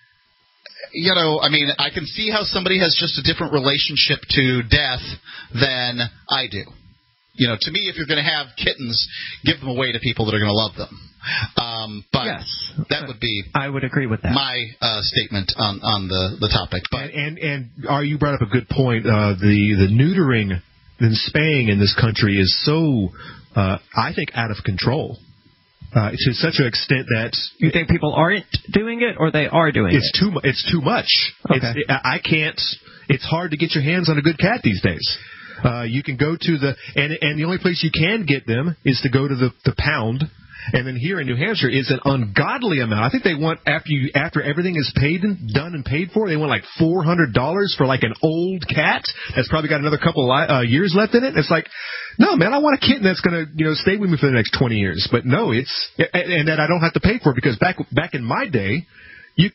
You know, I mean, I can see how somebody has just a different relationship to death than I do. You know, to me, if you're going to have kittens, give them away to people that are going to love them. Um, but yes, that would be I would agree with that. My uh, statement on, on the, the topic. But and, and and are you brought up a good point? Uh, the the neutering and spaying in this country is so, uh, I think, out of control. Uh, to such an extent that you think people aren't doing it, or they are doing it's it. Too, it's too much. Okay. It's, it, I can't. It's hard to get your hands on a good cat these days. Uh, you can go to the and and the only place you can get them is to go to the the pound. And then here in New Hampshire is an ungodly amount. I think they want, after you after everything is paid and done and paid for, they want like four hundred dollars for like an old cat that's probably got another couple of uh, years left in it. It's like, no, man, I want a kitten that's going to, you know, stay with me for the next twenty years. But no, it's, and, and that I don't have to pay for it, because back back in my day, you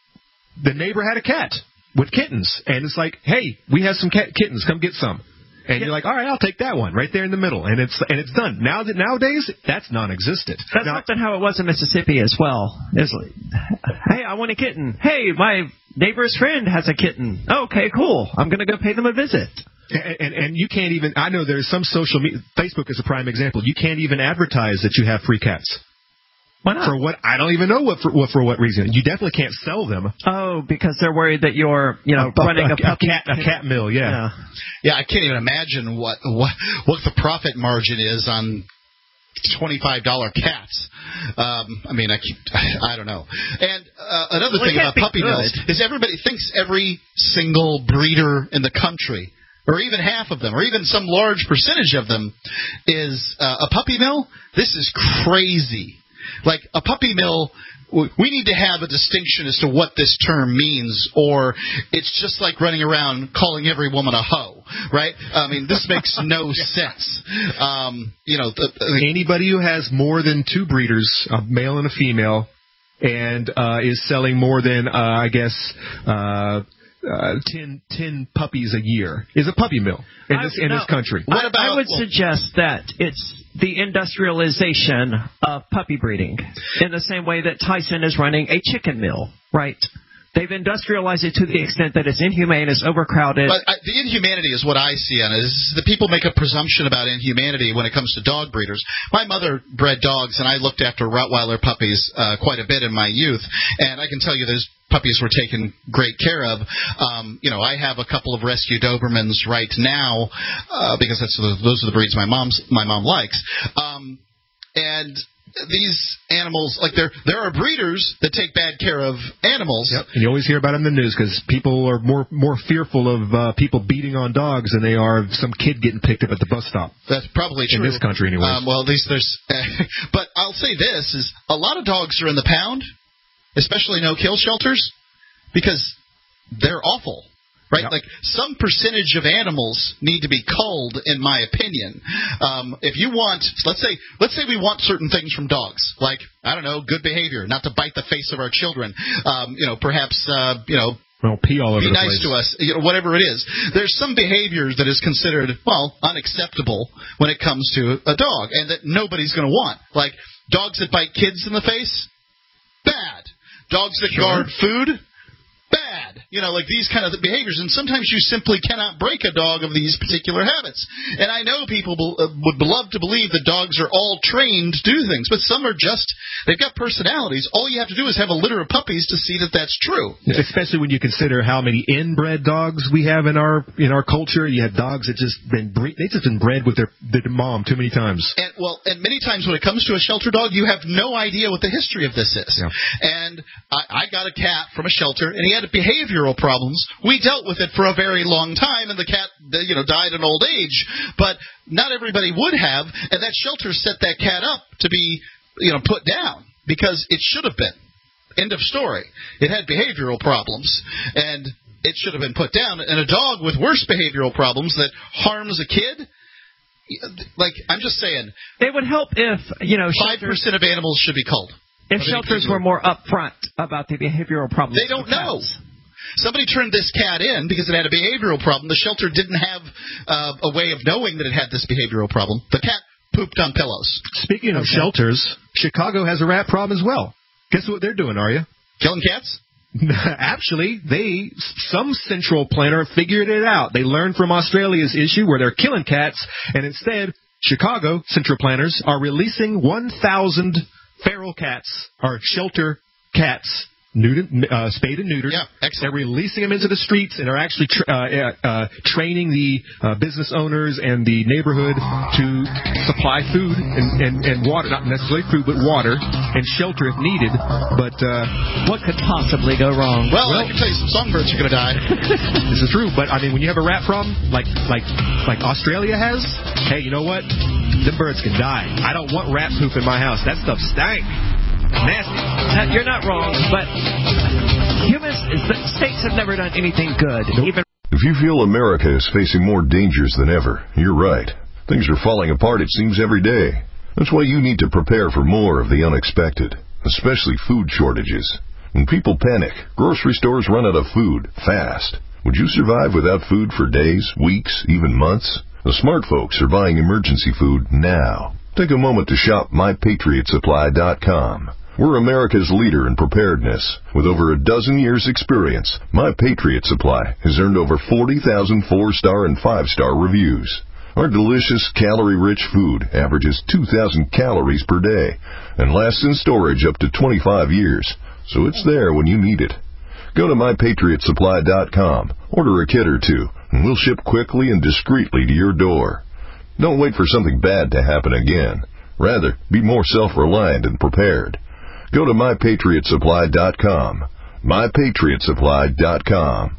the neighbor had a cat with kittens. And it's like, hey, we have some cat kittens. Come get some. And you're like, all right, I'll take that one right there in the middle, and it's and it's done. Now that nowadays, that's non-existent. That's now, often how it was in Mississippi as well. It's like, hey, I want a kitten. Hey, my neighbor's friend has a kitten. Okay, cool. I'm going to go pay them a visit. And, and and you can't even. I know there's some social media. Facebook is a prime example. You can't even advertise that you have free cats. Why not? For what? I don't even know what for, what for what reason. You definitely can't sell them. Oh, because they're worried that you're, you know, a, running a, a, a cat a cat mill. Yeah. yeah. Yeah, I can't even imagine what what what the profit margin is on twenty-five dollar cats. Um, I mean, I keep, I don't know. And uh, another well, thing about puppy good. mills is everybody thinks every single breeder in the country, or even half of them, or even some large percentage of them, is uh, a puppy mill. This is crazy. Like, a puppy mill, we need to have a distinction as to what this term means, or it's just like running around calling every woman a hoe, right? I mean, this makes no sense. Um, you know, the, the, anybody who has more than two breeders, a male and a female, and uh, is selling more than, uh, I guess, uh, uh, ten, ten puppies a year is a puppy mill in this I, in no, this country. What I, about, I would well, suggest that it's the industrialization of puppy breeding, in the same way that Tyson is running a chicken mill, right? They've industrialized it to the extent that it's inhumane, it's overcrowded. But I, the inhumanity is what I see on it. Is the people make a presumption about inhumanity when it comes to dog breeders. My mother bred dogs, and I looked after Rottweiler puppies uh, quite a bit in my youth, and I can tell you those puppies were taken great care of. Um, you know, I have a couple of rescue Dobermans right now uh, because that's the, those are the breeds my mom's my mom likes. Um, and these animals, like there there are breeders that take bad care of animals. Yep. And you always hear about it in the news because people are more more fearful of uh, people beating on dogs than they are of some kid getting picked up at the bus stop. That's probably true. In this country, anyway. Um, well, at least there's... Uh, but I'll say this, is a lot of dogs are in the pound, especially no-kill shelters, because they're awful. Right, yep. Like some percentage of animals need to be culled, in my opinion. Um, if you want, let's say, let's say we want certain things from dogs, like I don't know, good behavior, not to bite the face of our children. Um, you know, perhaps, uh, you know, well, pee all over be the nice place. to us, you know, whatever it is. There's some behavior that is considered, well, unacceptable when it comes to a dog, and that nobody's going to want. Like dogs that bite kids in the face, bad. Dogs that sure. guard food. Bad. You know, like these kind of behaviors. And sometimes you simply cannot break a dog of these particular habits. And I know people be, uh, would love to believe that dogs are all trained to do things, but some are just, they've got personalities. All you have to do is have a litter of puppies to see that that's true. Especially when you consider how many inbred dogs we have in our in our culture. You have dogs that just been bre- they just been bred with their, their mom too many times. And well, and many times when it comes to a shelter dog, you have no idea what the history of this is. Yeah. And I, I got a cat from a shelter, and he had behavioral problems. We dealt with it for a very long time, and the cat, you know, died in old age. But not everybody would have, and that shelter set that cat up to be, you know, put down because it should have been. End of story. It had behavioral problems, and it should have been put down. And a dog with worse behavioral problems that harms a kid, like I'm just saying, it would help if you know five percent of animals should be culled. If shelters were more upfront about the behavioral problems. They don't know. Somebody turned this cat in because it had a behavioral problem. The shelter didn't have uh, a way of knowing that it had this behavioral problem. The cat pooped on pillows. Speaking of okay. shelters, Chicago has a rat problem as well. Guess what they're doing, are you? Killing cats? Actually, they some central planner figured it out. They learned from Australia's issue where they're killing cats, and instead, Chicago central planners are releasing one thousand feral cats, or shelter cats, neutered, uh, spayed and neutered. Yeah, excellent. They're releasing them into the streets, and they're actually tra- uh, uh, training the uh, business owners and the neighborhood to supply food and, and, and water, not necessarily food, but water and shelter if needed. But uh, what could possibly go wrong? Well, well I can tell you some songbirds are going to die. This is true, but I mean, when you have a rat problem like like like Australia has, hey, you know what? Them birds can die. I don't want rat poop in my house. That stuff stank. Nasty. Uh, you're not wrong, but humans, the states have never done anything good. Nope. Even if you feel America is facing more dangers than ever, you're right. Things are falling apart, it seems, every day. That's why you need to prepare for more of the unexpected, especially food shortages. When people panic, grocery stores run out of food fast. Would you survive without food for days, weeks, even months? The smart folks are buying emergency food now. Take a moment to shop my patriot supply dot com. We're America's leader in preparedness. With over a dozen years' experience, My Patriot Supply has earned over forty thousand four-star and five-star reviews. Our delicious, calorie-rich food averages two thousand calories per day and lasts in storage up to twenty-five years, so it's there when you need it. Go to my patriot supply dot com, order a kit or two, and we'll ship quickly and discreetly to your door. Don't wait for something bad to happen again. Rather, be more self-reliant and prepared. Go to my patriot supply dot com. my patriot supply dot com.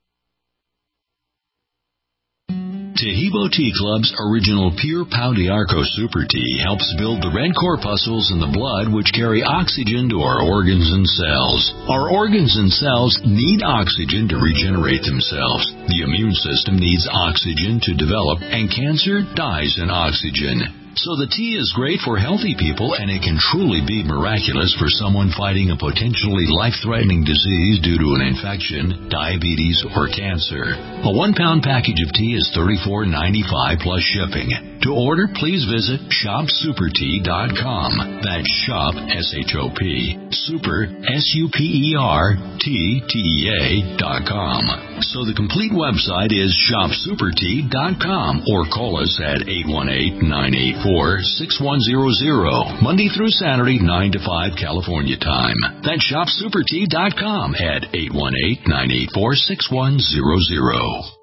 Tahibo Tea Club's original Pure Pau d'Arco Super Tea helps build the red corpuscles in the blood which carry oxygen to our organs and cells. Our organs and cells need oxygen to regenerate themselves. The immune system needs oxygen to develop, and cancer dies in oxygen. So the tea is great for healthy people, and it can truly be miraculous for someone fighting a potentially life-threatening disease due to an infection, diabetes, or cancer. A one-pound package of tea is thirty-four ninety-five plus shipping. To order, please visit shop super tea dot com. That's shop, S H O P, super, S U P E R, T, T E A, dot com. So the complete website is shop super tea dot com, or call us at eight one eight, nine eight four, six one zero zero, Monday through Saturday, nine to five California time. That's shop super tea dot com at eight one eight, nine eight four, six one zero zero.